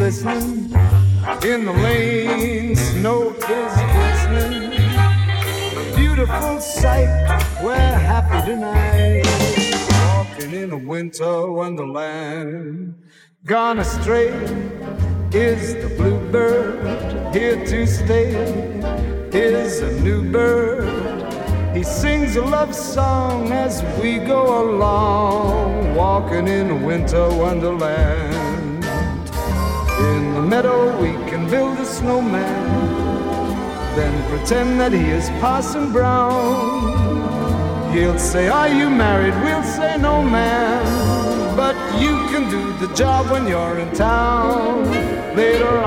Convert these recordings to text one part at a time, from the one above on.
glistening. In the lane, snow is glistening. A beautiful sight, we're happy tonight. Walking in a winter wonderland. Gone astray is the bluebird. Here to stay is a new bird. He sings a love song as we go along. Walking in a winter wonderland. In the meadow we can build a snowman, then pretend that he is Parson Brown. He'll say, are you married? We'll say, no, man. But you can do the job when you're in town. Later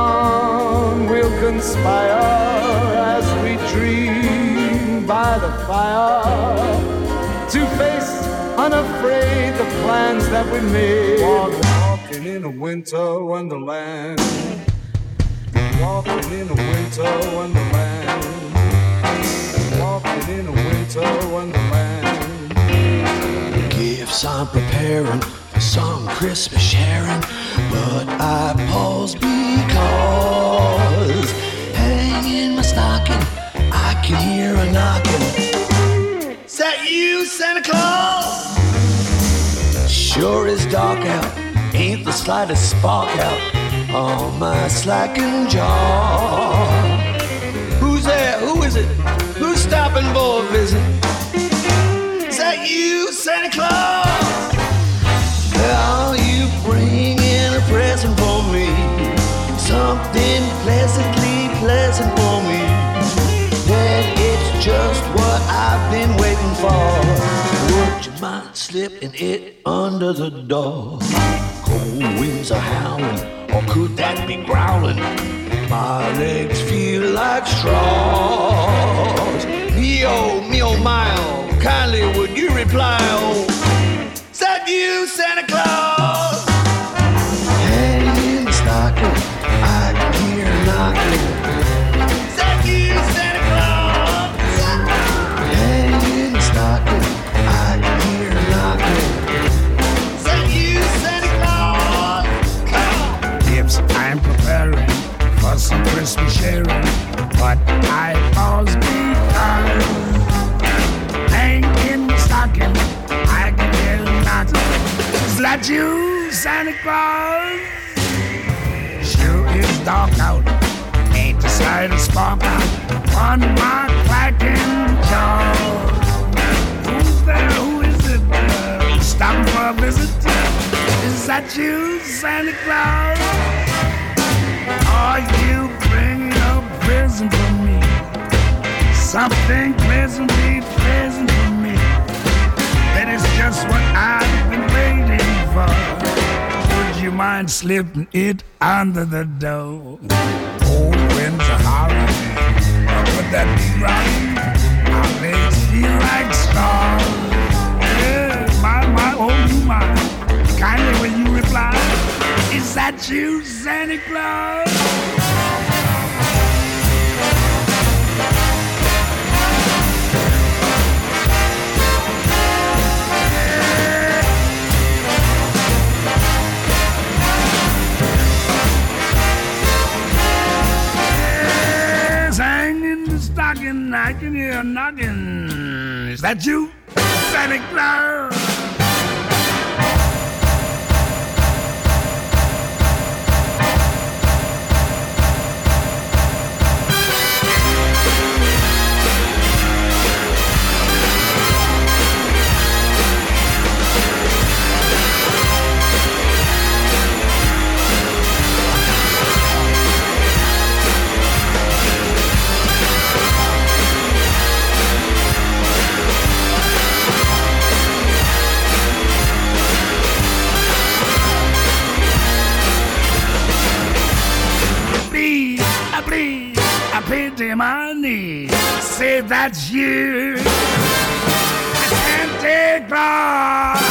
on we'll conspire as we dream by the fire, to face unafraid the plans that we made. Walking in a winter wonderland. Walking in a winter wonderland. Walking in a winter wonderland. Gifts I'm preparing for some Christmas sharing, but I pause because hanging my stocking, I can hear a knocking. Is that you, Santa Claus? Sure is dark out, ain't the slightest spark out on my slacking jaw. Who's there? Who is it? Who's stopping for a visit? Is that you, Santa Claus? Are you bringing a present for me? Something pleasantly pleasant for me? Then it's just what I've been waiting for. Would you mind slipping it under the door? Cold winds are howling, or could that be growling? My legs feel like straws. Me oh my oh, kindly would you reply, oh, is that you, Santa Claus? Hanging the stocking, I can hear knocking. Is that you, Santa Claus? Hanging the stocking, I can hear knocking. Is that you, Santa Claus? Gifts I'm preparing for some Christmas sharing, but I pause because hang in the stocking, I can hear a knocking. Is that you, Santa Claus? Sure is dark out, ain't the slightest spark out on my clacking jaw. Who's there? Who is it? Stopping for a visit? Is that you, Santa Claus? Are you bringing a present for me? Something pleasantly pleasant for me? That is just what I've been waiting for. Would you mind slipping it under the door? Cold winds are howling, would that be right? Our legs feel like stars. Yeah, my, oh my. Kindly will you reply? Is that you, Santa Claus? Yes, hanging the stocking, I can hear a knocking. Is that you, Santa Claus? I pity my knees. Say that's you, Santa Claus.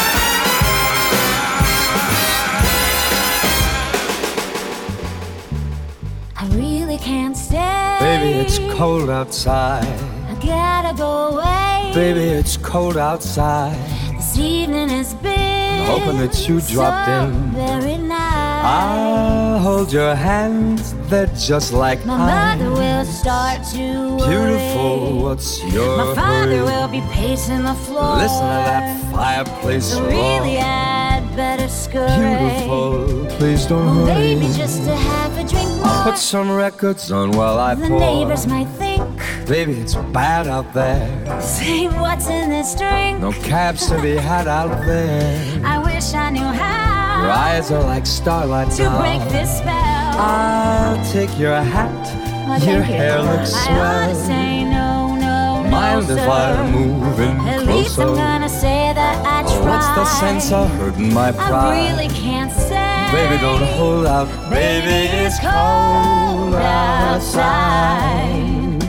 I really can't stay. Baby, it's cold outside. I gotta go away. Baby, it's cold outside. This evening has been I'm hoping that you dropped so in. very nice. I'll hold your hands, they're just like My mine. mother will start to worry. Beautiful, what's your My father hurry? will be pacing the floor. Listen to that fireplace So roar. really I'd better scurry. Beautiful, please don't hurry. Maybe just to have a drink more. I'll put some records on while I The pour. neighbors might think, Baby, it's bad out there. say what's in this drink. No cabs to be had out there. I wish I knew how Your eyes are like starlight to now. break this spell. I'll take your hat. Oh, Your thank you. hair looks I ought to swell. say no, no, Mind no, if sir. I move in At least I'm closer? gonna say that I tried. What's the sense of hurting my I pride? really can't say. Baby, don't hold out. Baby, it's cold outside.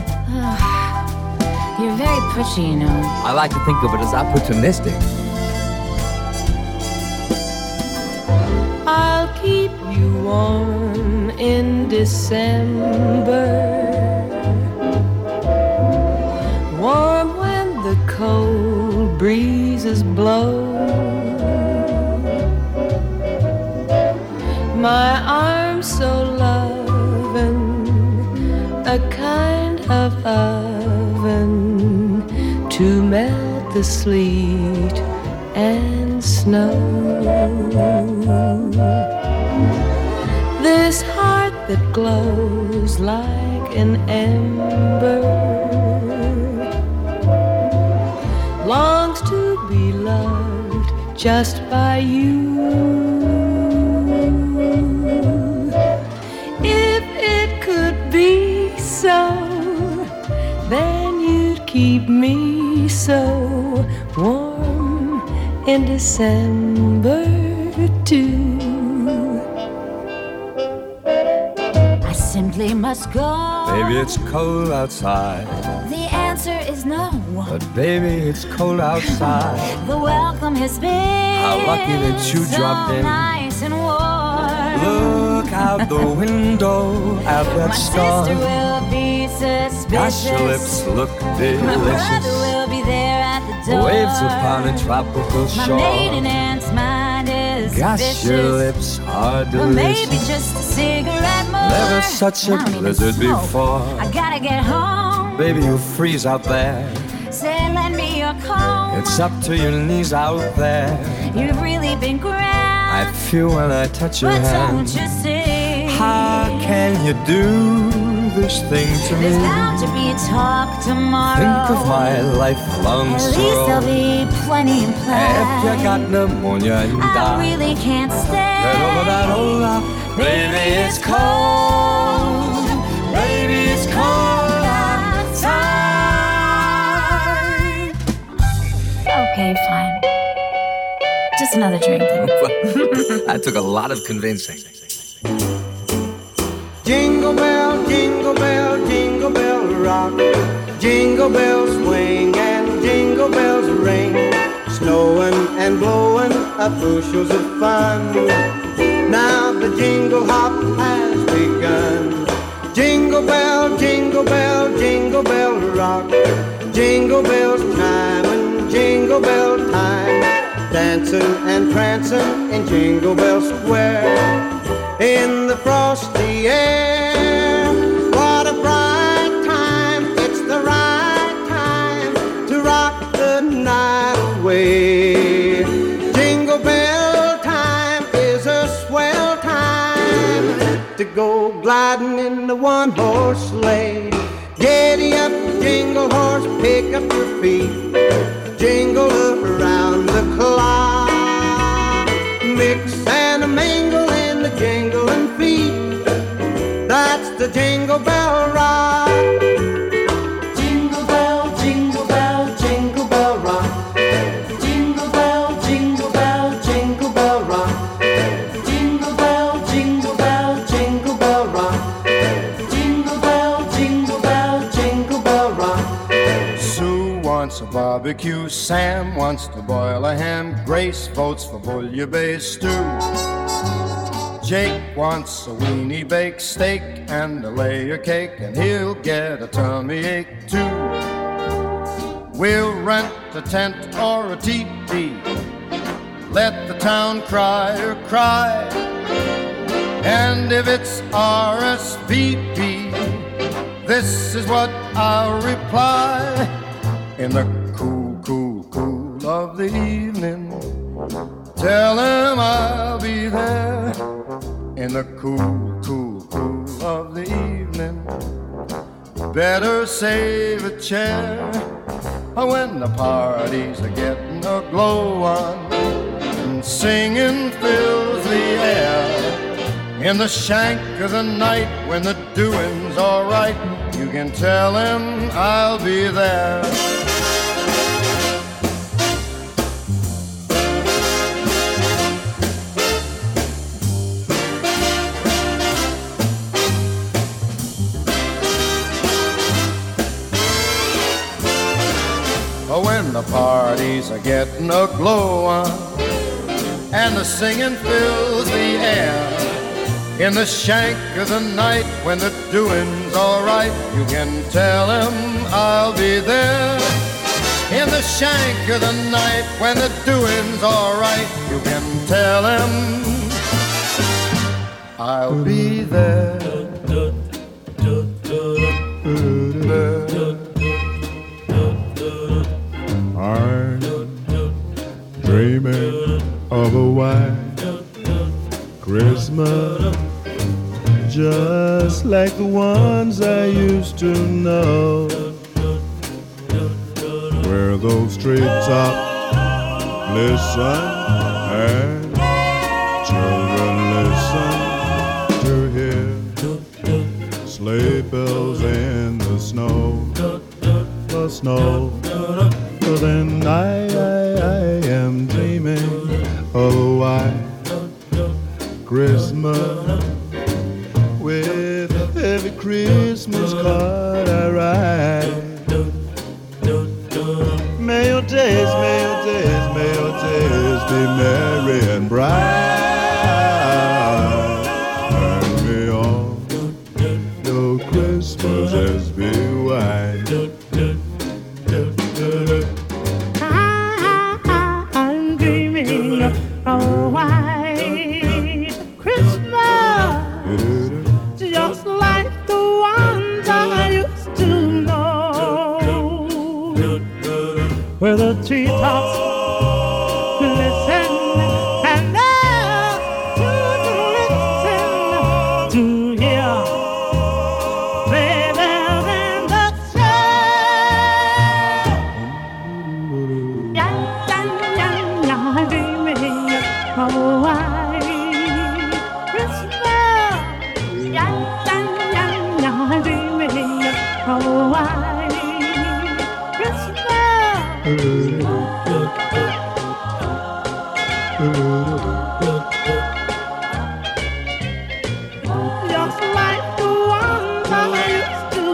You're very pushy, you know. I like to think of it as opportunistic. I'll keep you warm in December, warm when the cold breezes blow. My arms so loving, a kind of oven to melt the sleet and snow. This heart that glows like an ember longs to be loved just by you. If it could be so, then you'd keep me so warm in December too. I simply must go. Baby, it's cold outside. The answer is no. But baby, it's cold outside. The welcome has been How lucky that you so dropped in. nice and warm. Look out the window at that My star. sister will be suspicious. Gosh, your lips look My brother delicious. will be there at the door. Waves upon a tropical My shore. maiden aunt's mind is Gosh, vicious. your lips are Or maybe delicious. just a cigarette more. Never such a I don't even blizzard smoke. before. I gotta get home. Baby, you freeze out there. Say, lend me your comb. It's up to your knees out there. You've really been grand. I feel when I touch your But hand. don't you see? How can you do this thing to me? There's bound to be talk tomorrow. Think of my lifelong At least there'll sorrow. be plenty in play. If you got pneumonia and I die, really can't stay. get over that old love. Baby, it's cold. Baby, it's cold outside. Okay, fine. Just another drink then. That took a lot of convincing. Jingle bell, jingle bell, jingle bell rock. Jingle bells swing and jingle bells ring. Snowing and blowing up bushels of fun. Now the jingle hop has begun. Jingle bell, jingle bell, jingle bell rock. Jingle bells chime and jingle bell time. Dancing and prancing in Jingle Bell Square. In the frosty air, what a bright time. It's the right time to rock the night away. Jingle bell time is a swell time to go gliding in the one-horse sleigh. Giddy up, jingle horse, pick up your feet. Jingle around the clock. Mix and a mingle in the jingling feet. That's the Jingle Bell Rock. Jingle bell, jingle bell, jingle bell rock. Jingle bell, jingle bell, jingle bell rock. Jingle bell, jingle bell, jingle bell rock. Jingle bell, jingle bell, jingle bell rock. Sue wants a barbecue, Sam wants to boil a ham, Grace votes for bouillabaisse stew. Jake wants a weenie baked steak and a layer cake, and he'll get a tummy ache too. We'll rent a tent or a teepee, let the town crier cry. And if it's RSVP, this is what I'll reply. In the cool, cool, cool of the evening, tell him I'll be there. In the cool, cool, cool of the evening, better save a chair. When the parties are getting a glow on and singing fills the air. In the shank of the night when the doing's all right, you can tell him I'll be there. When the parties are getting a glow on and the singing fills the air. In the shank of the night when the doing's all right, you can tell him I'll be there. In the shank of the night when the doing's all right, you can tell him I'll be there. I'm dreaming of a white Christmas, just like the ones I used to know, where those treetops listen and children listen to hear sleigh bells in the snow, the snow. So then I am dreaming of a white Christmas, with every Christmas card I write. May your days, may your days, may your days be merry and bright, and may all your Christmases be white. I'm dreaming of a white Christmas, just like the ones I used to know, where the treetops listen and the children listen to hear sleigh bells in the snow. Yeah, I'm dreaming of a white Christmas. Yeah, I'm dreaming of a white Christmas. Just like the ones I used to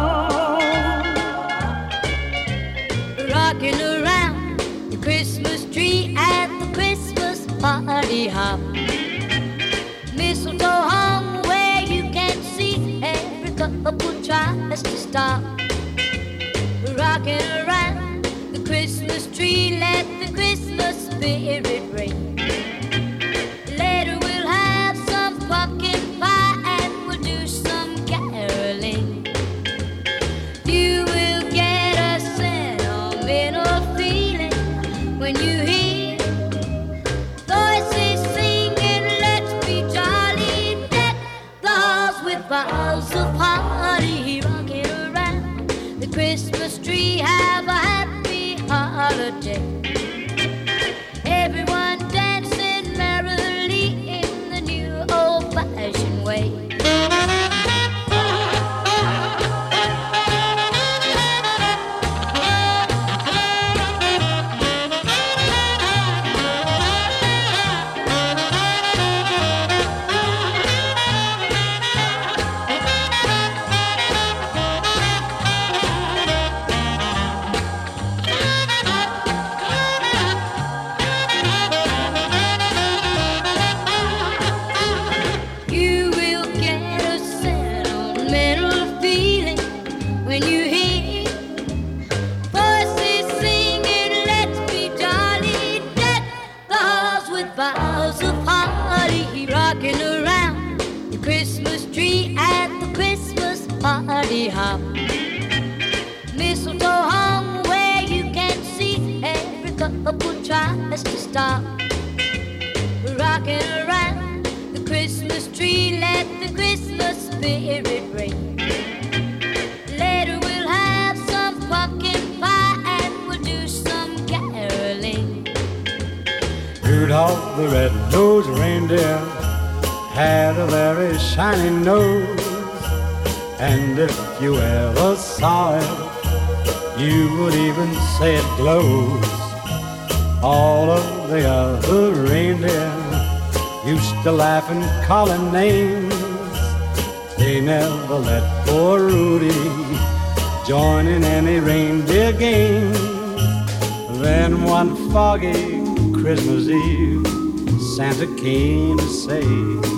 know. Rocking around the Christmas tree at the Christmas party hop. Mistletoe hung where you can see every couple tries to stop. Rocking around the Christmas tree, let the Christmas spirit ring. Later we'll have some pumpkin pie and we'll do some caroling. You will get a sentimental feeling when you hear voices singing, let's be jolly, deck the halls with boughs of holly. Rocking around the Christmas tree, have a happy holiday. Everyone dancing merrily in the new old-fashioned way. mistletoe hung where you can see every couple tries to stop. Rocking around the Christmas tree, let the Christmas spirit ring. Later we'll have some pumpkin pie and we'll do some caroling. Rudolph the red-nosed reindeer had a very shiny nose, and if you ever saw it, you would even say it glows. All of the other reindeer used to laugh and call him names. They never let poor Rudy join in any reindeer games. Then one foggy Christmas Eve, Santa came to say,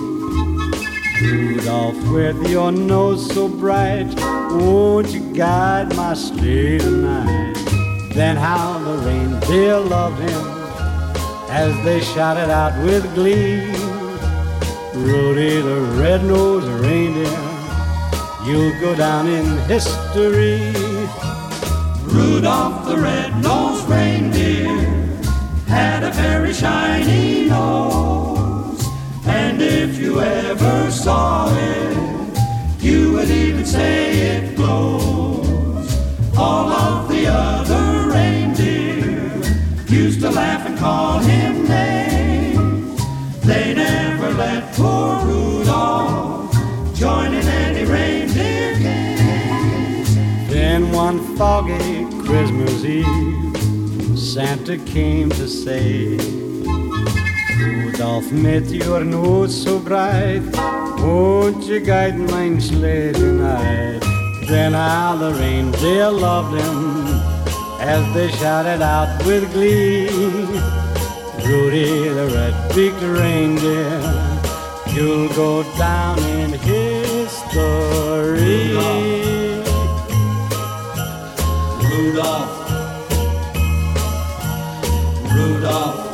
Rudolph, with your nose so bright, won't you guide my sleigh tonight? Then how the reindeer loved him as they shouted out with glee, Rudy the red-nosed reindeer, you'll go down in history. Rudolph the red-nosed reindeer had a very shiny nose, and if you ever saw it, you would even say it glows. All of the other reindeer used to laugh and call him names. They never let poor Rudolph join in any reindeer games. Then one foggy Christmas Eve, Santa came to say, Rudolph, with your nose so bright, won't you guide my sleigh tonight? Then how the reindeer loved him as they shouted out with glee, Rudy the red-beaked reindeer, you'll go down in history. Rudolph, Rudolph,